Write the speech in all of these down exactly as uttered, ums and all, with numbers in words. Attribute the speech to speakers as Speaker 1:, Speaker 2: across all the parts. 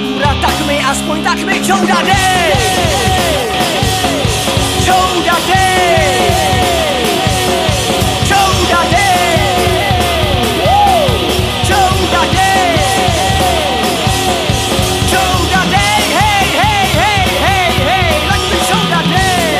Speaker 1: kůra, tak mi aspoň tak mi čouda dej. Čouda dej. Čouda dej. Čouda dej. Čouda dej, hej, hej, hej, hej, hej, tak mi čouda dej.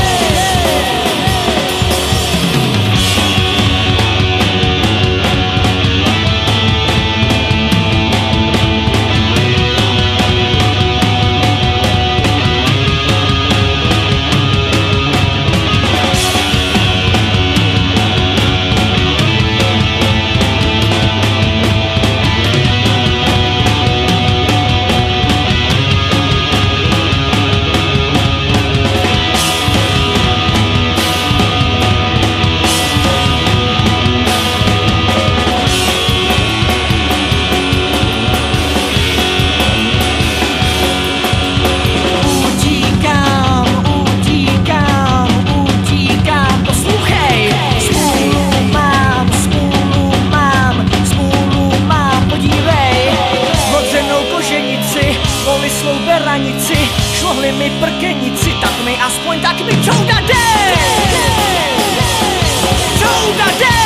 Speaker 1: Slow beranici, šlohli mi prkenici, tak mi aspoň tak mi čouda dej! Čouda dej!